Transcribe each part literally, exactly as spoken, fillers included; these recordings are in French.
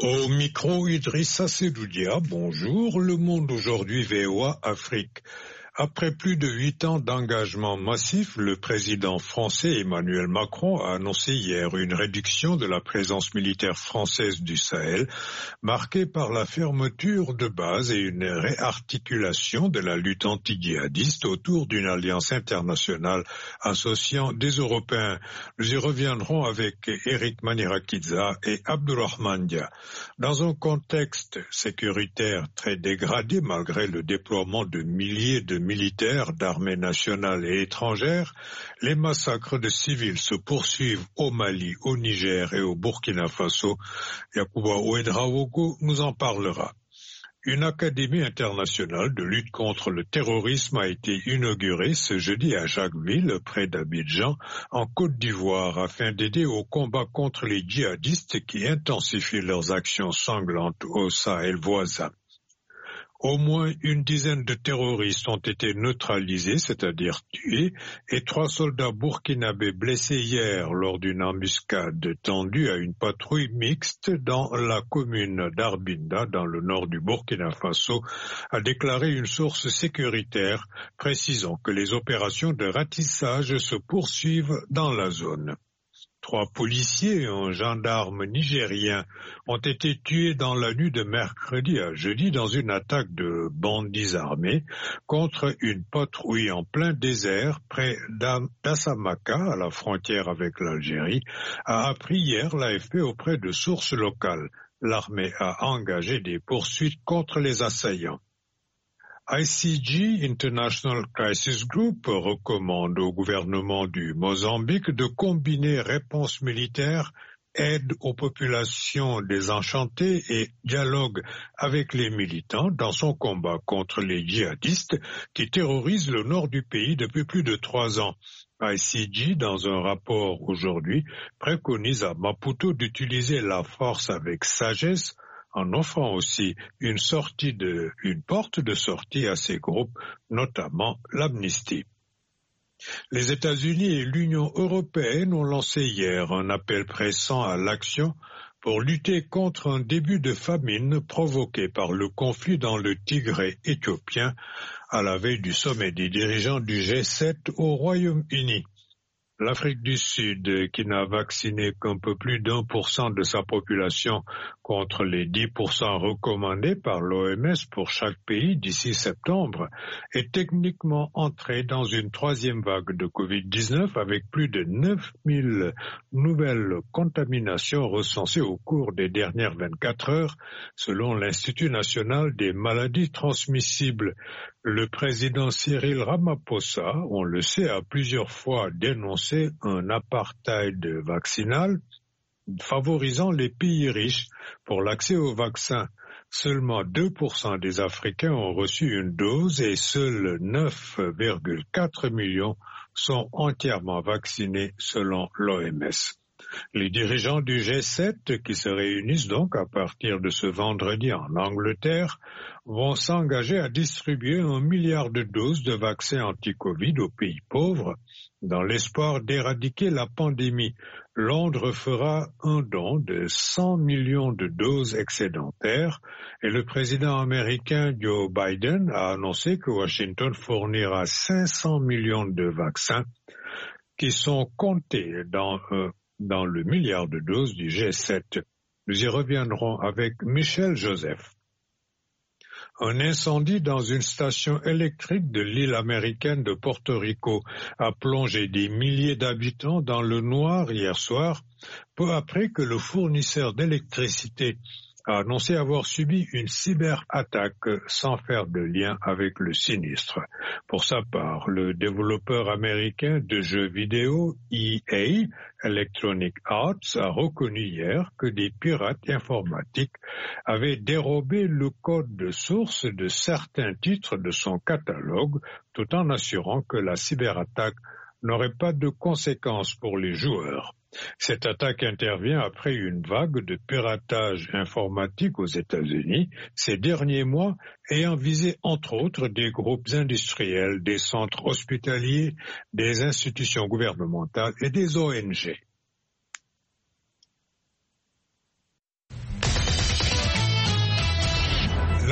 Au micro, Idrissa Sedoudia, bonjour. Le Monde aujourd'hui, V O A Afrique. Après plus de huit ans d'engagement massif, le président français Emmanuel Macron a annoncé hier une réduction de la présence militaire française du Sahel, marquée par la fermeture de bases et une réarticulation de la lutte anti-djihadiste autour d'une alliance internationale associant des Européens. Nous y reviendrons avec Eric Manirakidza et Abdourahmane Dia. Dans un contexte sécuritaire très dégradé malgré le déploiement de milliers de militaires d'armées nationales et étrangères, les massacres de civils se poursuivent au Mali, au Niger et au Burkina Faso. Yacouba Ouedraogo nous en parlera. Une académie internationale de lutte contre le terrorisme a été inaugurée ce jeudi à Jacquesville, près d'Abidjan, en Côte d'Ivoire, afin d'aider au combat contre les djihadistes qui intensifient leurs actions sanglantes au Sahel voisin. Au moins une dizaine de terroristes ont été neutralisés, c'est-à-dire tués, et trois soldats burkinabés blessés hier lors d'une embuscade tendue à une patrouille mixte dans la commune d'Arbinda, dans le nord du Burkina Faso, a déclaré une source sécuritaire, précisant que les opérations de ratissage se poursuivent dans la zone. Trois policiers et un gendarme nigérien ont été tués dans la nuit de mercredi à jeudi dans une attaque de bandits armés contre une patrouille en plein désert près d'Assamaka, à la frontière avec l'Algérie, a appris hier l'A F P auprès de sources locales. L'armée a engagé des poursuites contre les assaillants. I C G, International Crisis Group, recommande au gouvernement du Mozambique de combiner réponse militaire, aide aux populations désenchantées et dialogue avec les militants dans son combat contre les djihadistes qui terrorisent le nord du pays depuis plus de trois ans. I C G, dans un rapport aujourd'hui, préconise à Maputo d'utiliser la force avec sagesse, en offrant aussi une sortie de, une porte de sortie à ces groupes, notamment l'amnistie. Les États-Unis et l'Union européenne ont lancé hier un appel pressant à l'action pour lutter contre un début de famine provoqué par le conflit dans le Tigré éthiopien à la veille du sommet des dirigeants du G sept au Royaume-Uni. L'Afrique du Sud, qui n'a vacciné qu'un peu plus d'un pour cent de sa population contre les dix pour cent recommandés par l'O M S pour chaque pays d'ici septembre, est techniquement entrée dans une troisième vague de covid dix-neuf avec plus de neuf mille nouvelles contaminations recensées au cours des dernières vingt-quatre heures, selon l'Institut national des maladies transmissibles. Le président Cyril Ramaphosa, on le sait, a plusieurs fois dénoncé un apartheid vaccinal favorisant les pays riches pour l'accès aux vaccins. Seulement deux pour cent des Africains ont reçu une dose et seuls neuf virgule quatre millions sont entièrement vaccinés selon l'O M S. Les dirigeants du G sept, qui se réunissent donc à partir de ce vendredi en Angleterre, vont s'engager à distribuer un milliard de doses de vaccins anti-Covid aux pays pauvres, dans l'espoir d'éradiquer la pandémie. Londres fera un don de cent millions de doses excédentaires et le président américain Joe Biden a annoncé que Washington fournira cinq cents millions de vaccins qui sont comptés dans euh, dans le milliard de doses du G sept. Nous y reviendrons avec Michel Joseph. Un incendie dans une station électrique de l'île américaine de Porto Rico a plongé des milliers d'habitants dans le noir hier soir, peu après que le fournisseur d'électricité a annoncé avoir subi une cyberattaque sans faire de lien avec le sinistre. Pour sa part, le développeur américain de jeux vidéo E A, Electronic Arts, a reconnu hier que des pirates informatiques avaient dérobé le code de source de certains titres de son catalogue, tout en assurant que la cyberattaque n'aurait pas de conséquences pour les joueurs. Cette attaque intervient après une vague de piratage informatique aux États-Unis ces derniers mois, ayant visé entre autres des groupes industriels, des centres hospitaliers, des institutions gouvernementales et des O N G.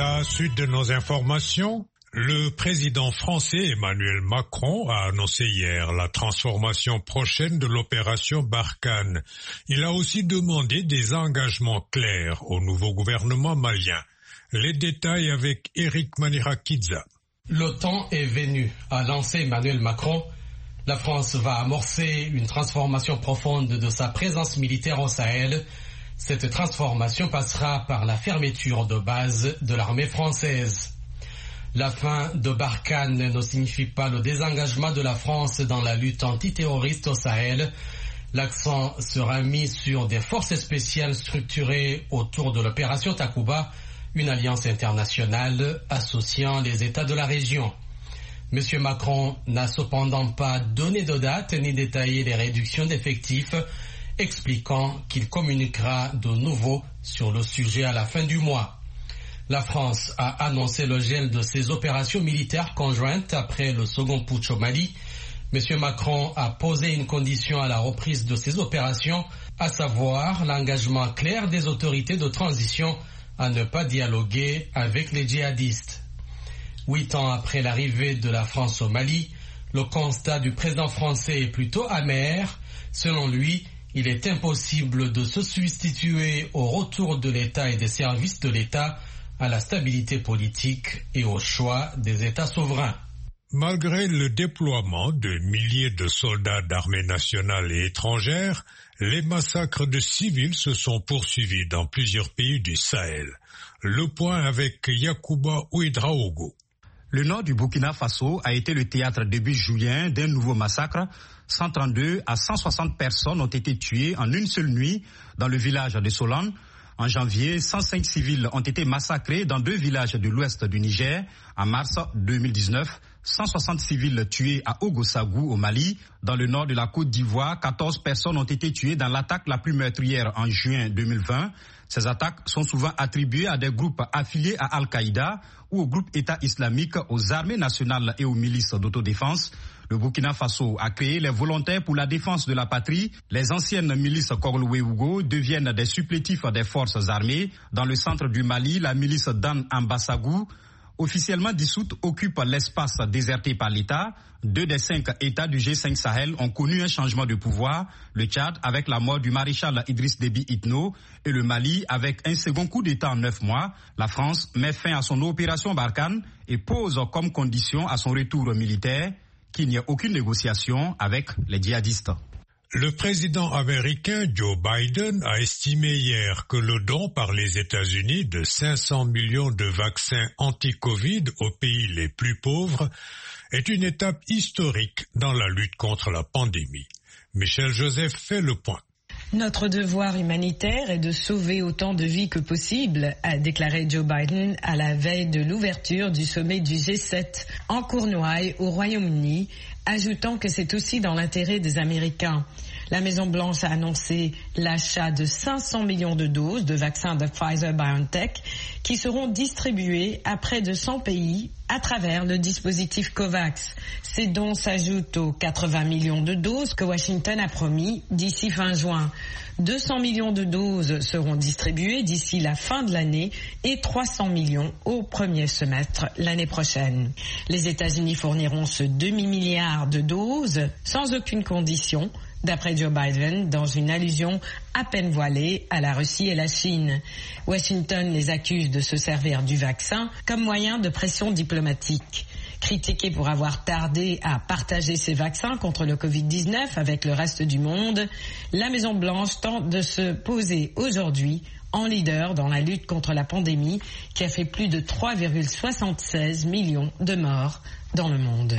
À la suite de nos informations, le président français Emmanuel Macron a annoncé hier la transformation prochaine de l'opération Barkhane. Il a aussi demandé des engagements clairs au nouveau gouvernement malien. Les détails avec Eric Manirakidza. Le temps est venu, a lancé Emmanuel Macron. La France va amorcer une transformation profonde de sa présence militaire au Sahel. Cette transformation passera par la fermeture de base de l'armée française. La fin de Barkhane ne signifie pas le désengagement de la France dans la lutte antiterroriste au Sahel. L'accent sera mis sur des forces spéciales structurées autour de l'opération Takuba, une alliance internationale associant les États de la région. Monsieur Macron n'a cependant pas donné de date ni détaillé les réductions d'effectifs, expliquant qu'il communiquera de nouveau sur le sujet à la fin du mois. La France a annoncé le gel de ses opérations militaires conjointes après le second putsch au Mali. Monsieur Macron a posé une condition à la reprise de ces opérations, à savoir l'engagement clair des autorités de transition à ne pas dialoguer avec les djihadistes. Huit ans après l'arrivée de la France au Mali, le constat du président français est plutôt amer. Selon lui, il est impossible de se substituer au retour de l'État et des services de l'État à la stabilité politique et au choix des États souverains. Malgré le déploiement de milliers de soldats d'armées nationales et étrangères, les massacres de civils se sont poursuivis dans plusieurs pays du Sahel. Le point avec Yacouba Ouedraogo. Le nord du Burkina Faso a été le théâtre début juillet d'un nouveau massacre. cent trente-deux à cent soixante personnes ont été tuées en une seule nuit dans le village de Solan. En janvier, cent cinq civils ont été massacrés dans deux villages de l'ouest du Niger. En mars deux mille dix-neuf, cent soixante civils tués à Ogosagou au Mali. Dans le nord de la Côte d'Ivoire, quatorze personnes ont été tuées dans l'attaque la plus meurtrière en juin deux mille vingt. Ces attaques sont souvent attribuées à des groupes affiliés à Al-Qaïda ou au groupe État islamique, aux armées nationales et aux milices d'autodéfense. Le Burkina Faso a créé les volontaires pour la défense de la patrie. Les anciennes milices Koglo-Ouéougo deviennent des supplétifs des forces armées. Dans le centre du Mali, la milice Dan Ambassagou, officiellement dissoute, occupe l'espace déserté par l'État. Deux des cinq États du G cinq Sahel ont connu un changement de pouvoir. Le Tchad avec la mort du maréchal Idriss Déby Itno et le Mali avec un second coup d'État en neuf mois. La France met fin à son opération Barkhane et pose comme condition à son retour militaire qu'il n'y ait aucune négociation avec les djihadistes. Le président américain Joe Biden a estimé hier que le don par les États-Unis de cinq cents millions de vaccins anti-Covid aux pays les plus pauvres est une étape historique dans la lutte contre la pandémie. Michel Joseph fait le point. Notre devoir humanitaire est de sauver autant de vies que possible, a déclaré Joe Biden à la veille de l'ouverture du sommet du G sept en Cornouailles au Royaume-Uni, ajoutant que c'est aussi dans l'intérêt des Américains. La Maison-Blanche a annoncé l'achat de cinq cents millions de doses de vaccins de Pfizer-BioNTech qui seront distribués à près de cent pays à travers le dispositif COVAX. Ces dons s'ajoutent aux quatre-vingts millions de doses que Washington a promis d'ici fin juin. deux cents millions de doses seront distribuées d'ici la fin de l'année et trois cents millions au premier semestre l'année prochaine. Les États-Unis fourniront ce demi-milliard de doses sans aucune condition, d'après Joe Biden, dans une allusion à peine voilée à la Russie et la Chine. Washington les accuse de se servir du vaccin comme moyen de pression diplomatique. Critiquée pour avoir tardé à partager ses vaccins contre le covid dix-neuf avec le reste du monde, la Maison-Blanche tente de se poser aujourd'hui en leader dans la lutte contre la pandémie qui a fait plus de trois virgule soixante-seize millions de morts dans le monde.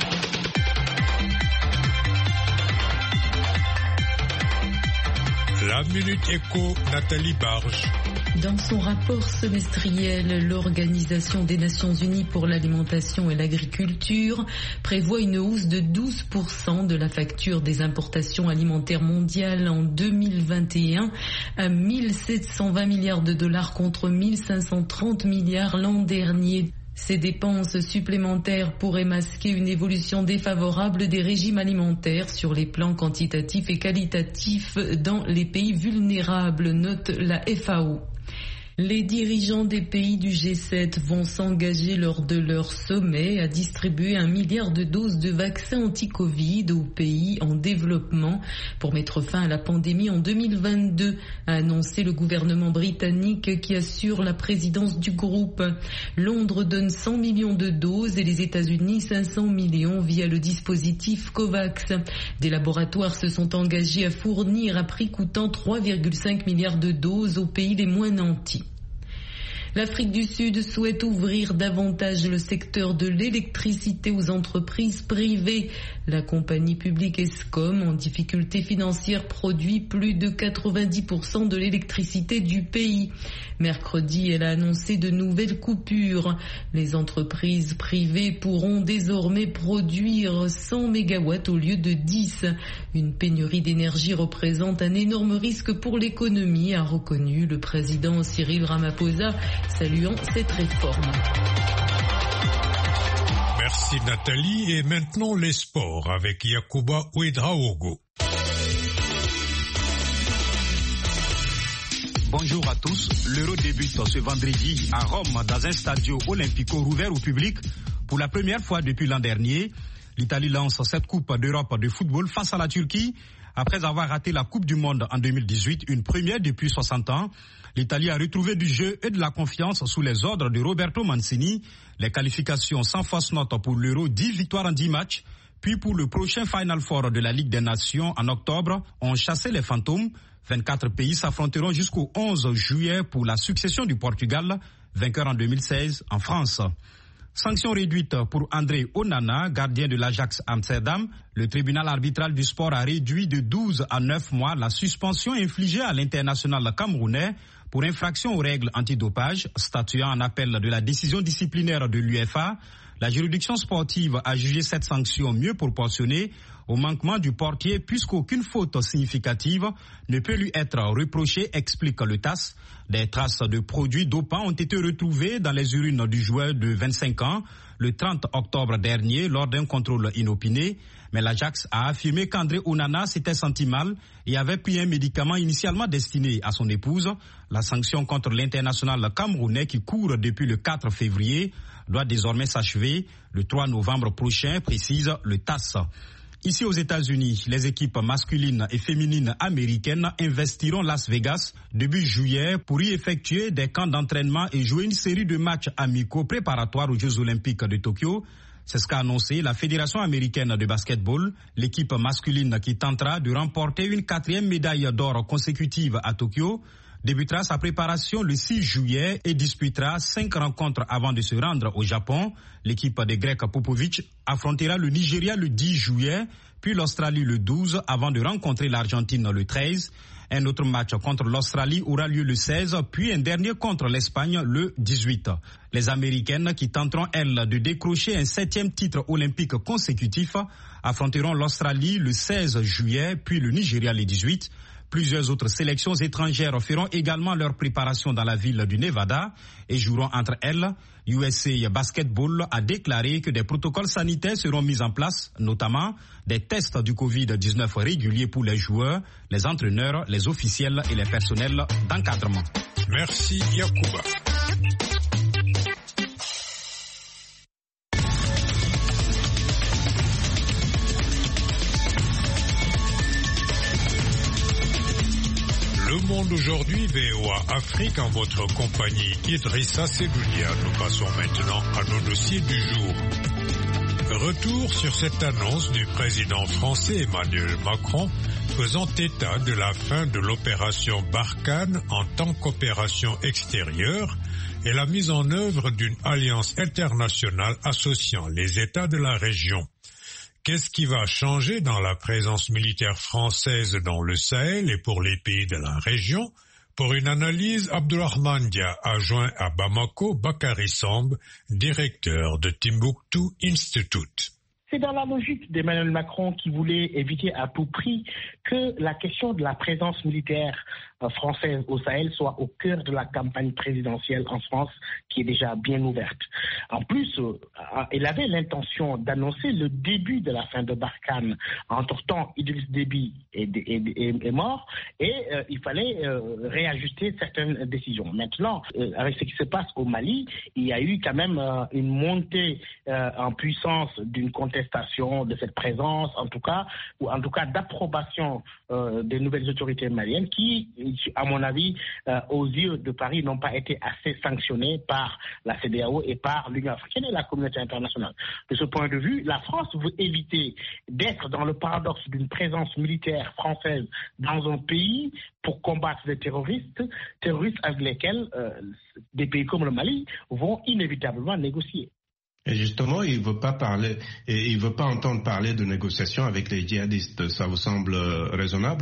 La Minute Éco, Nathalie Barge. Dans son rapport semestriel, l'Organisation des Nations Unies pour l'alimentation et l'agriculture prévoit une hausse de douze pour cent de la facture des importations alimentaires mondiales en deux mille vingt et un à mille sept cent vingt milliards de dollars contre mille cinq cent trente milliards l'an dernier. Ces dépenses supplémentaires pourraient masquer une évolution défavorable des régimes alimentaires sur les plans quantitatifs et qualitatifs dans les pays vulnérables, note la F A O. Les dirigeants des pays du G sept vont s'engager lors de leur sommet à distribuer un milliard de doses de vaccins anti-Covid aux pays en développement pour mettre fin à la pandémie en deux mille vingt-deux, a annoncé le gouvernement britannique qui assure la présidence du groupe. Londres donne cent millions de doses et les États-Unis cinq cents millions via le dispositif COVAX. Des laboratoires se sont engagés à fournir à prix coûtant trois virgule cinq milliards de doses aux pays les moins nantis. L'Afrique du Sud souhaite ouvrir davantage le secteur de l'électricité aux entreprises privées. La compagnie publique Eskom, en difficulté financière, produit plus de quatre-vingt-dix pour cent de l'électricité du pays. Mercredi, elle a annoncé de nouvelles coupures. Les entreprises privées pourront désormais produire cent mégawatts au lieu de dix. Une pénurie d'énergie représente un énorme risque pour l'économie, a reconnu le président Cyril Ramaphosa, saluant cette réforme. Merci Nathalie. Et maintenant les sports avec Yacouba Ouedraogo. Bonjour à tous. L'Euro débute ce vendredi à Rome dans un stadio olympico rouvert au public. Pour la première fois depuis l'an dernier, l'Italie lance cette Coupe d'Europe de football face à la Turquie. Après avoir raté la Coupe du Monde en deux mille dix-huit, une première depuis soixante ans, l'Italie a retrouvé du jeu et de la confiance sous les ordres de Roberto Mancini. Les qualifications sans fausse note pour l'Euro, dix victoires en dix matchs. Puis pour le prochain Final Four de la Ligue des Nations en octobre, on chassait les fantômes. vingt-quatre pays s'affronteront jusqu'au onze juillet pour la succession du Portugal, vainqueur en deux mille seize en France. Sanction réduite pour André Onana, gardien de l'Ajax Amsterdam. Le tribunal arbitral du sport a réduit de douze à neuf mois la suspension infligée à l'international camerounais pour infraction aux règles antidopage, statuant en appel de la décision disciplinaire de l'U F A. La juridiction sportive a jugé cette sanction mieux proportionnée au manquement du portier puisqu'aucune faute significative ne peut lui être reprochée, explique le T A S. Des traces de produits dopants ont été retrouvées dans les urines du joueur de vingt-cinq ans le trente octobre dernier lors d'un contrôle inopiné. Mais l'Ajax a affirmé qu'André Onana s'était senti mal et avait pris un médicament initialement destiné à son épouse. La sanction contre l'international camerounais qui court depuis le quatre février doit désormais s'achever le trois novembre prochain, précise le T A S. Ici aux États-Unis, les équipes masculines et féminines américaines investiront Las Vegas début juillet pour y effectuer des camps d'entraînement et jouer une série de matchs amicaux préparatoires aux Jeux Olympiques de Tokyo. C'est ce qu'a annoncé la Fédération américaine de basketball, l'équipe masculine qui tentera de remporter une quatrième médaille d'or consécutive à Tokyo. Débutera sa préparation le six juillet et disputera cinq rencontres avant de se rendre au Japon. L'équipe de Greg Popovich affrontera le Nigeria le dix juillet, puis l'Australie le douze avant de rencontrer l'Argentine le treize. Un autre match contre l'Australie aura lieu le seize, puis un dernier contre l'Espagne le dix-huit. Les Américaines qui tenteront, elles, de décrocher un septième titre olympique consécutif affronteront l'Australie le seize juillet, puis le Nigeria le dix-huit. Plusieurs autres sélections étrangères feront également leur préparation dans la ville du Nevada et joueront entre elles. U S A Basketball a déclaré que des protocoles sanitaires seront mis en place, notamment des tests du covid dix-neuf réguliers pour les joueurs, les entraîneurs, les officiels et les personnels d'encadrement. Merci Yacouba. Le Monde aujourd'hui, V O A Afrique, en votre compagnie Idrissa Sedounia. Nous passons maintenant à nos dossiers du jour. Retour sur cette annonce du président français Emmanuel Macron faisant état de la fin de l'opération Barkhane en tant qu'opération extérieure et la mise en œuvre d'une alliance internationale associant les États de la région. Qu'est-ce qui va changer dans la présence militaire française dans le Sahel et pour les pays de la région? Pour une analyse, Abdourahmane Dia a joint à Bamako Bakary Samb, directeur de Timbuktu Institute. C'est dans la logique d'Emmanuel Macron qui voulait éviter à tout prix que la question de la présence militaire française au Sahel soit au cœur de la campagne présidentielle en France, qui est déjà bien ouverte. En plus, euh, il avait l'intention d'annoncer le début de la fin de Barkhane. Entre-temps, Idriss Déby est, est, est, est mort et euh, il fallait euh, réajuster certaines décisions. Maintenant, euh, avec ce qui se passe au Mali, il y a eu quand même euh, une montée euh, en puissance d'une contestation de cette présence, en tout cas, ou en tout cas d'approbation euh, des nouvelles autorités maliennes qui, à mon avis, euh, aux yeux de Paris, n'ont pas été assez sanctionnés par la C E D E A O et par l'Union africaine et la communauté internationale. De ce point de vue, la France veut éviter d'être dans le paradoxe d'une présence militaire française dans un pays pour combattre des terroristes, terroristes avec lesquels euh, des pays comme le Mali vont inévitablement négocier. Et justement, il ne veut pas parler, et il veut pas entendre parler de négociations avec les djihadistes. Ça vous semble raisonnable?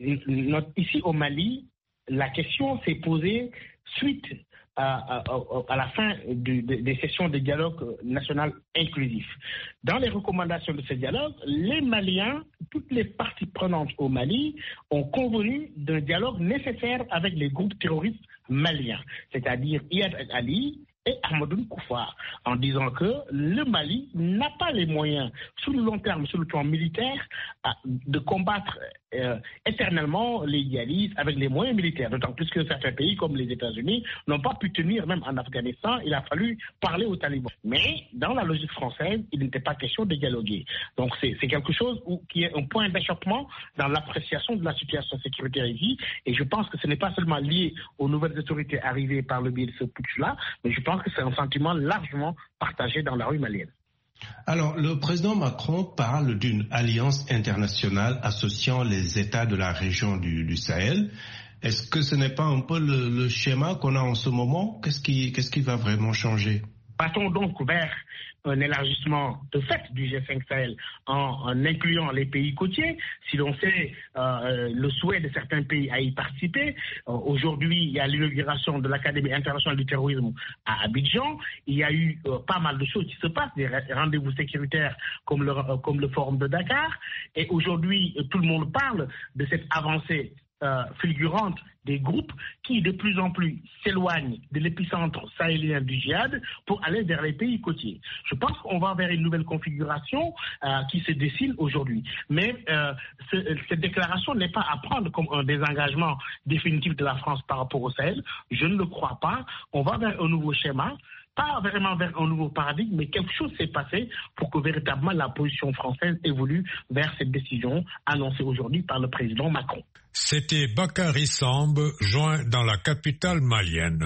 Ici au Mali, la question s'est posée suite à, à, à la fin du, des sessions de dialogue national inclusif. Dans les recommandations de ce dialogue, les Maliens, toutes les parties prenantes au Mali, ont convenu d'un dialogue nécessaire avec les groupes terroristes maliens, c'est-à-dire Iyad Ali et Ahmadou Koufar, en disant que le Mali n'a pas les moyens, sur le long terme, sur le plan militaire, de combattre euh, éternellement les djihadistes avec les moyens militaires, d'autant plus que certains pays comme les États-Unis n'ont pas pu tenir, même en Afghanistan, il a fallu parler aux talibans. Mais dans la logique française, il n'était pas question de dialoguer. Donc c'est, c'est quelque chose où, qui est un point d'achoppement dans l'appréciation de la situation sécuritaire ici, et je pense que ce n'est pas seulement lié aux nouvelles autorités arrivées par le biais de ce putsch-là, mais je pense que c'est un sentiment largement partagé dans la rue malienne. Alors, le président Macron parle d'une alliance internationale associant les États de la région du, du Sahel. Est-ce que ce n'est pas un peu le, le schéma qu'on a en ce moment? Qu'est-ce qui, qu'est-ce qui va vraiment changer? Partons donc vers un élargissement de fait du G cinq Sahel en, en incluant les pays côtiers. Si l'on sait euh, le souhait de certains pays à y participer, euh, aujourd'hui il y a l'inauguration de l'Académie internationale du terrorisme à Abidjan. Il y a eu euh, pas mal de choses qui se passent, des rendez-vous sécuritaires comme le, euh, comme le forum de Dakar. Et aujourd'hui, tout le monde parle de cette avancée Euh, fulgurante des groupes qui de plus en plus s'éloignent de l'épicentre sahélien du djihad pour aller vers les pays côtiers. Je pense qu'on va vers une nouvelle configuration euh, qui se dessine aujourd'hui. Mais euh, ce, cette déclaration n'est pas à prendre comme un désengagement définitif de la France par rapport au Sahel. Je ne le crois pas. On va vers un nouveau schéma. Pas vraiment vers un nouveau paradigme, mais quelque chose s'est passé pour que véritablement la position française évolue vers cette décision annoncée aujourd'hui par le président Macron. C'était Bakary Samb, joint dans la capitale malienne.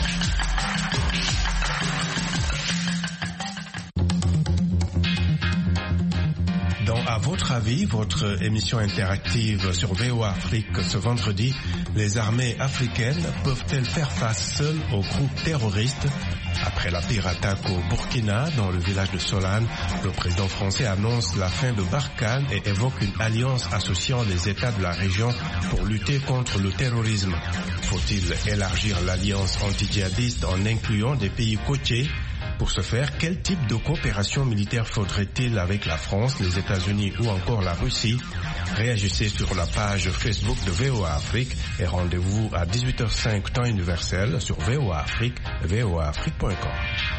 Donc, à votre avis, votre émission interactive sur V O A Afrique ce vendredi, les armées africaines peuvent-elles faire face seules aux groupes terroristes? Après la pire attaque au Burkina, dans le village de Solane, le président français annonce la fin de Barkhane et évoque une alliance associant les États de la région pour lutter contre le terrorisme. Faut-il élargir l'alliance anti-djihadiste en incluant des pays côtiers? Pour ce faire, quel type de coopération militaire faudrait-il avec la France, les États-Unis ou encore la Russie? Réagissez sur la page Facebook de V O A Afrique et rendez-vous à dix-huit heures cinq temps universel sur V O A Afrique, v o a afrique point com.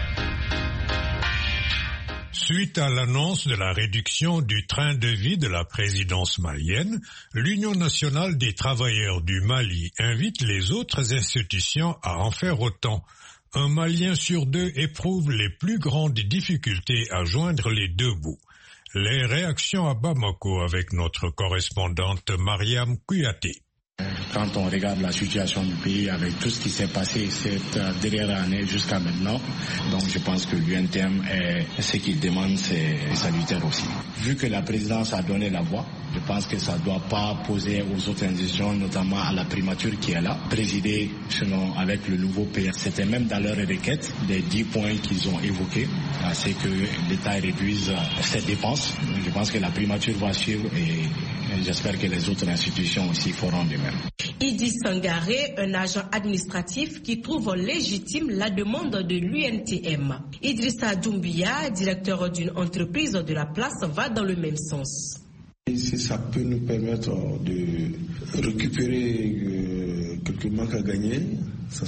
Suite à l'annonce de la réduction du train de vie de la présidence malienne, l'Union nationale des travailleurs du Mali invite les autres institutions à en faire autant. Un Malien sur deux éprouve les plus grandes difficultés à joindre les deux bouts. Les réactions à Bamako avec notre correspondante Mariam Kouyaté. Quand on regarde la situation du pays avec tout ce qui s'est passé cette dernière année jusqu'à maintenant, donc je pense que l'U N T M, est, ce qu'il demande, c'est salutaire aussi. Vu que la présidence a donné la voix, je pense que ça ne doit pas poser aux autres institutions, notamment à la primature qui est là, présider sinon avec le nouveau P R. C'était même dans leur requête des dix points qu'ils ont évoqués, c'est que l'État réduise ses dépenses. Je pense que la primature va suivre et j'espère que les autres institutions aussi feront de même. Idriss Sangaré, un agent administratif qui trouve légitime la demande de l'U N T M. Idrissa Doumbia, directeur d'une entreprise de la place, va dans le même sens. Et si ça peut nous permettre de récupérer euh, quelques manques à gagner, ça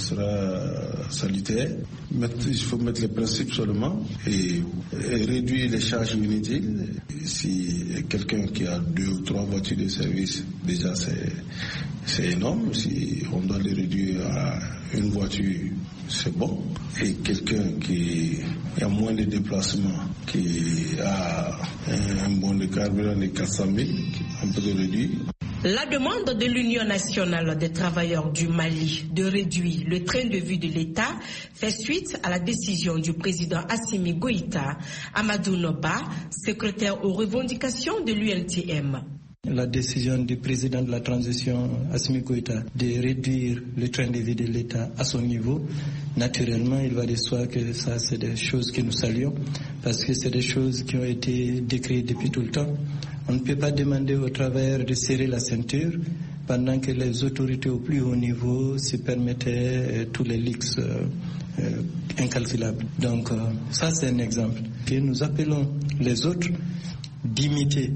sera salutaire. Il faut mettre les principes seulement et, et réduire les charges inutiles. Si quelqu'un qui a deux ou trois voitures de service, déjà c'est, c'est énorme. Si on doit les réduire à une voiture, c'est bon. Et quelqu'un qui a moins de déplacements, qui a un, un bon de carburant de quatre cent mille, on peut le réduire. La demande de l'Union nationale des travailleurs du Mali de réduire le train de vie de l'État fait suite à la décision du président Assimi Goïta. Amadou Noba, secrétaire aux revendications de l'U N T M. La décision du président de la transition, Assimi Goïta, de réduire le train de vie de l'État à son niveau, naturellement, il va de soi que ça, c'est des choses que nous saluons, parce que c'est des choses qui ont été décrites depuis tout le temps. On ne peut pas demander aux travailleurs de serrer la ceinture pendant que les autorités au plus haut niveau se permettaient euh, tous les leaks euh, euh, incalculables. Donc, euh, ça, c'est un exemple. Et nous appelons les autres d'imiter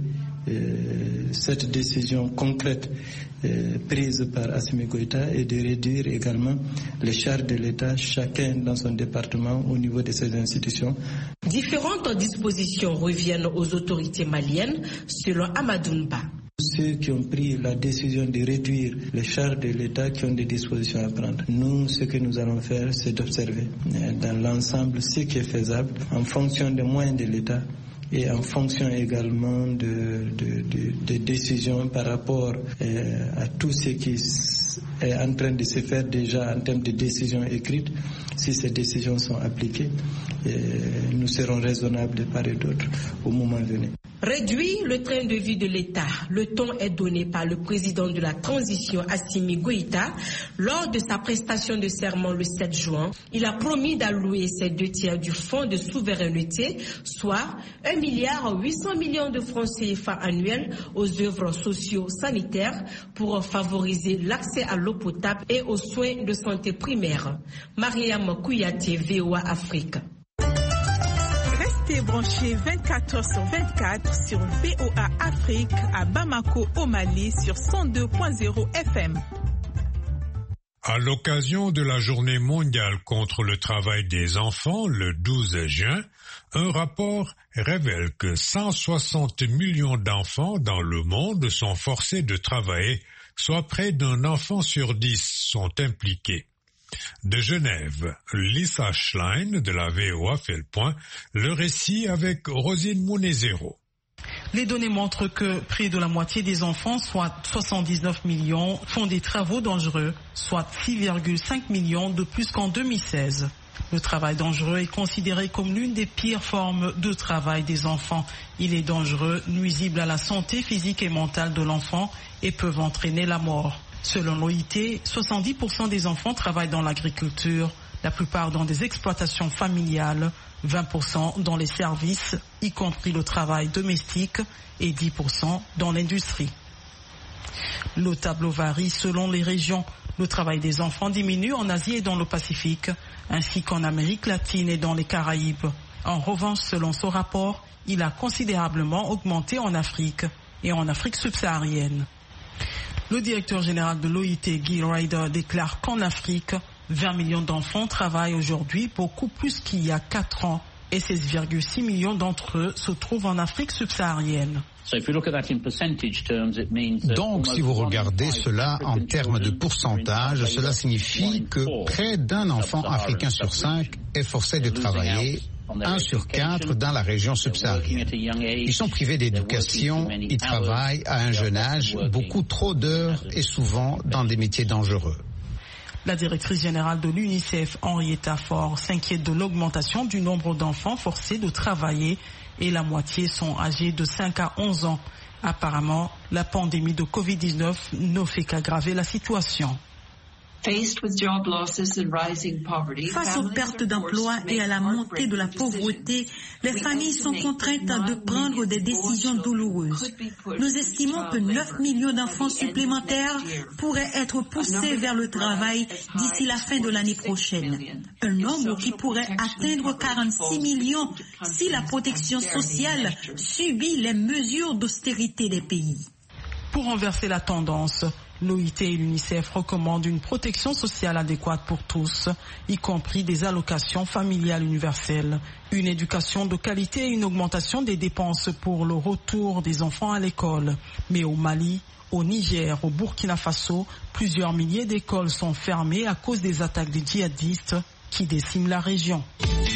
Euh, cette décision concrète euh, prise par Assimi Goïta et de réduire également les charges de l'État, chacun dans son département au niveau de ses institutions. Différentes dispositions reviennent aux autorités maliennes, selon Amadounba. Ceux qui ont pris la décision de réduire les charges de l'État qui ont des dispositions à prendre. Nous, ce que nous allons faire, c'est d'observer dans l'ensemble ce qui est faisable en fonction des moyens de l'État et en fonction également de, de, de, de décisions par rapport euh, à tout ce qui est en train de se faire déjà en termes de décisions écrites. Si ces décisions sont appliquées, euh, nous serons raisonnables de part et d'autre au moment venu. Réduire le train de vie de l'État. Le ton est donné par le président de la transition, Assimi Goïta, lors de sa prestation de serment le sept juin. Il a promis d'allouer ses deux tiers du fonds de souveraineté, soit un milliard huit cents millions de francs C F A annuels aux œuvres socio-sanitaires pour favoriser l'accès à l'eau potable et aux soins de santé primaires. Mariam Kouyaté, V O A Afrique. Restez branchés vingt-quatre heures sur vingt-quatre sur V O A Afrique à Bamako au Mali sur cent deux point zéro F M. À l'occasion de la Journée mondiale contre le travail des enfants, le douze juin, un rapport révèle que cent soixante millions d'enfants dans le monde sont forcés de travailler, soit près d'un enfant sur dix sont impliqués. De Genève, Lisa Schlein de la V O A fait le point, le récit avec Rosine Mounezero. Les données montrent que près de la moitié des enfants, soit soixante-dix-neuf millions, font des travaux dangereux, soit six virgule cinq millions de plus qu'en deux mille seize. Le travail dangereux est considéré comme l'une des pires formes de travail des enfants. Il est dangereux, nuisible à la santé physique et mentale de l'enfant et peut entraîner la mort. Selon l'O I T, soixante-dix pour cent des enfants travaillent dans l'agriculture, la plupart dans des exploitations familiales, vingt pour cent dans les services, y compris le travail domestique, et dix pour cent dans l'industrie. Le tableau varie selon les régions. Le travail des enfants diminue en Asie et dans le Pacifique, ainsi qu'en Amérique latine et dans les Caraïbes. En revanche, selon ce rapport, il a considérablement augmenté en Afrique et en Afrique subsaharienne. Le directeur général de l'O I T, Guy Ryder, déclare qu'en Afrique, vingt millions d'enfants travaillent aujourd'hui, beaucoup plus qu'il y a quatre ans, et seize virgule six millions d'entre eux se trouvent en Afrique subsaharienne. Donc, si vous regardez cela en termes de pourcentage, cela signifie que près d'un enfant africain sur cinq est forcé de travailler, un sur quatre dans la région subsaharienne. Ils sont privés d'éducation, ils travaillent à un jeune âge, beaucoup trop d'heures et souvent dans des métiers dangereux. La directrice générale de l'UNICEF, Henrietta Fore, s'inquiète de l'augmentation du nombre d'enfants forcés de travailler et la moitié sont âgés de cinq à onze ans. Apparemment, la pandémie de covid dix-neuf ne fait qu'aggraver la situation. Face aux pertes d'emploi et à la montée de la pauvreté, les familles sont contraintes de prendre des décisions douloureuses. Nous estimons que neuf millions d'enfants supplémentaires pourraient être poussés vers le travail d'ici la fin de l'année prochaine. Un nombre qui pourrait atteindre quarante-six millions si la protection sociale subit les mesures d'austérité des pays. Pour renverser la tendance, l'O I T et l'UNICEF recommandent une protection sociale adéquate pour tous, y compris des allocations familiales universelles, une éducation de qualité et une augmentation des dépenses pour le retour des enfants à l'école. Mais au Mali, au Niger, au Burkina Faso, plusieurs milliers d'écoles sont fermées à cause des attaques des djihadistes qui déciment la région.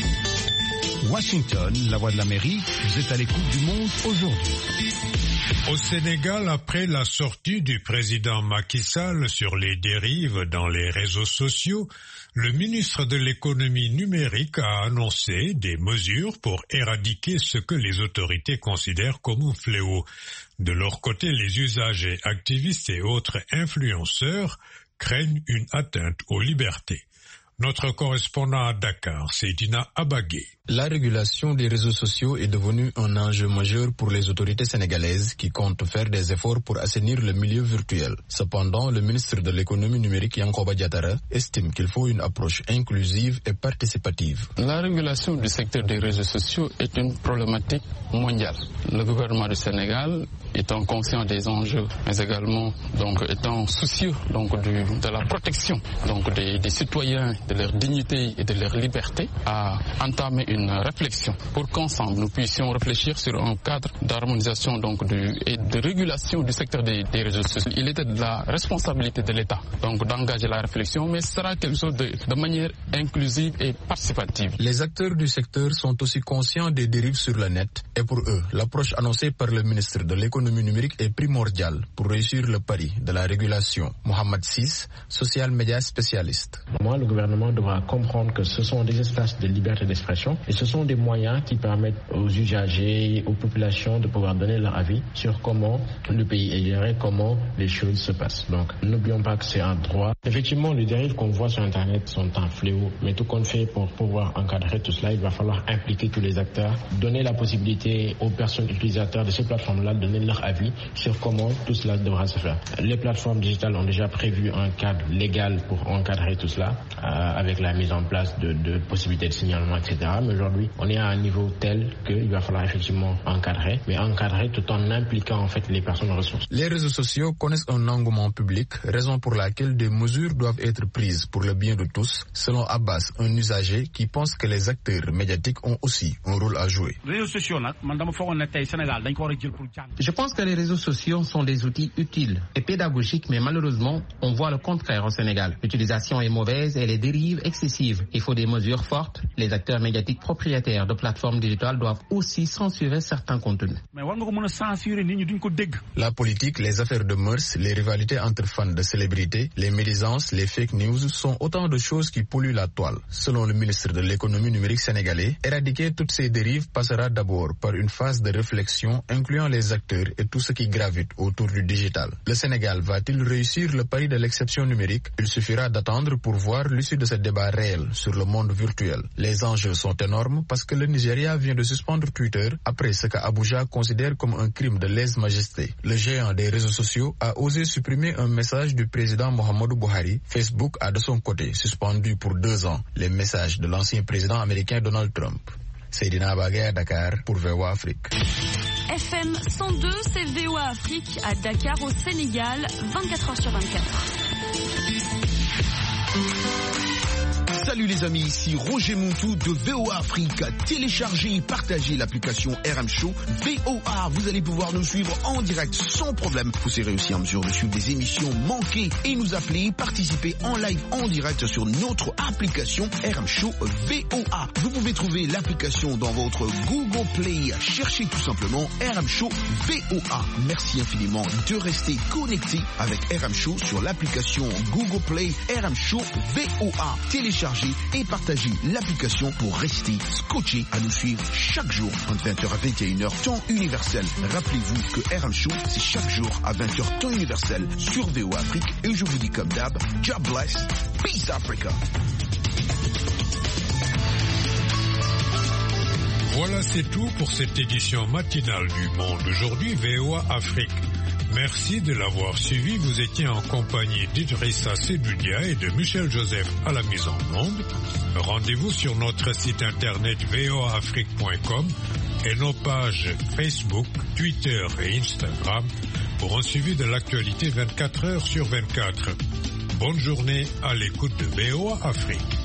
Washington, la voix de l'Amérique, vous êtes à l'écoute du monde aujourd'hui. Au Sénégal, après la sortie du président Macky Sall sur les dérives dans les réseaux sociaux, le ministre de l'économie numérique a annoncé des mesures pour éradiquer ce que les autorités considèrent comme un fléau. De leur côté, les usagers, activistes et autres influenceurs craignent une atteinte aux libertés. Notre correspondant à Dakar, Seydina Abagué. La régulation des réseaux sociaux est devenue un enjeu majeur pour les autorités sénégalaises qui comptent faire des efforts pour assainir le milieu virtuel. Cependant, le ministre de l'économie numérique Yankoba Diattara estime qu'il faut une approche inclusive et participative. La régulation du secteur des réseaux sociaux est une problématique mondiale. Le gouvernement du Sénégal étant conscient des enjeux, mais également donc étant soucieux donc du, de la protection donc des, des citoyens, de leur dignité et de leur liberté, a entamé une une réflexion pour qu'ensemble nous puissions réfléchir sur un cadre d'harmonisation donc du, et de régulation du secteur des, des réseaux sociaux. Il était de la responsabilité de l'État donc d'engager la réflexion, mais ce sera quelque chose de, de manière inclusive et participative. Les acteurs du secteur sont aussi conscients des dérives sur le net et pour eux, l'approche annoncée par le ministre de l'économie numérique est primordiale pour réussir le pari de la régulation. Mohamed Sis, social media spécialiste. Moi, le gouvernement devra comprendre que ce sont des espaces de liberté d'expression et ce sont des moyens qui permettent aux usagers, aux populations de pouvoir donner leur avis sur comment le pays est géré, comment les choses se passent. Donc, n'oublions pas que c'est un droit. Effectivement, les dérives qu'on voit sur Internet sont un fléau, mais tout qu'on fait pour pouvoir encadrer tout cela, il va falloir impliquer tous les acteurs, donner la possibilité aux personnes utilisateurs de ces plateformes-là de donner leur avis sur comment tout cela devra se faire. Les plateformes digitales ont déjà prévu un cadre légal pour encadrer tout cela, euh, avec la mise en place de, de possibilités de signalement, et cetera. Mais aujourd'hui, on est à un niveau tel qu'il va falloir effectivement encadrer, mais encadrer tout en impliquant en fait les personnes ressources. Les réseaux sociaux connaissent un engouement public, raison pour laquelle des mesures doivent être prises pour le bien de tous, selon Abbas, un usager qui pense que les acteurs médiatiques ont aussi un rôle à jouer. Je pense que les réseaux sociaux sont des outils utiles et pédagogiques, mais malheureusement, on voit le contraire au Sénégal. L'utilisation est mauvaise et les dérives excessives. Il faut des mesures fortes. Les acteurs médiatiques propriétaires de plateformes digitales doivent aussi censurer certains contenus. La politique, les affaires de mœurs, les rivalités entre fans de célébrités, les médisances, les fake news sont autant de choses qui polluent la toile. Selon le ministre de l'économie numérique sénégalais, éradiquer toutes ces dérives passera d'abord par une phase de réflexion incluant les acteurs et tout ce qui gravite autour du digital. Le Sénégal va-t-il réussir le pari de l'exception numérique? Il suffira d'attendre pour voir l'issue de ce débat réel sur le monde virtuel. Les enjeux sont énormes parce que le Nigeria vient de suspendre Twitter après ce qu'Abuja considère comme un crime de lèse-majesté. Le géant des réseaux sociaux a osé supprimer un message du président Muhammadu Buhari. Facebook a de son côté suspendu pour deux ans les messages de l'ancien président américain Donald Trump. Seydina Abagué à Dakar pour V O A Afrique. F M cent deux, c'est V O A Afrique à Dakar au Sénégal, vingt-quatre heures sur vingt-quatre. Salut les amis, ici Roger Montou de V O A Afrique. Téléchargez et partagez l'application R M Show V O A. Vous allez pouvoir nous suivre en direct sans problème. Vous serez aussi en mesure de suivre des émissions manquées et nous appeler, participer en live en direct sur notre application R M Show V O A. Vous pouvez trouver l'application dans votre Google Play. Cherchez tout simplement R M Show V O A. Merci infiniment de rester connecté avec R M Show sur l'application Google Play R M Show V O A. Téléchargez télécharger et partager l'application pour rester scotché à nous suivre chaque jour entre vingt heures à vingt et une heures temps universel. Rappelez-vous que R M Show, c'est chaque jour à vingt heures temps universel sur V O A Afrique. Et je vous dis comme d'hab, God bless, peace Africa. Voilà, c'est tout pour cette édition matinale du Monde aujourd'hui V O A Afrique. Merci de l'avoir suivi. Vous étiez en compagnie d'Idrissa Sedoudia et de Michel Joseph à la mise en onde. Rendez-vous sur notre site internet v o a afrique point com et nos pages Facebook, Twitter et Instagram pour un suivi de l'actualité vingt-quatre heures sur vingt-quatre. Bonne journée à l'écoute de V O A Afrique.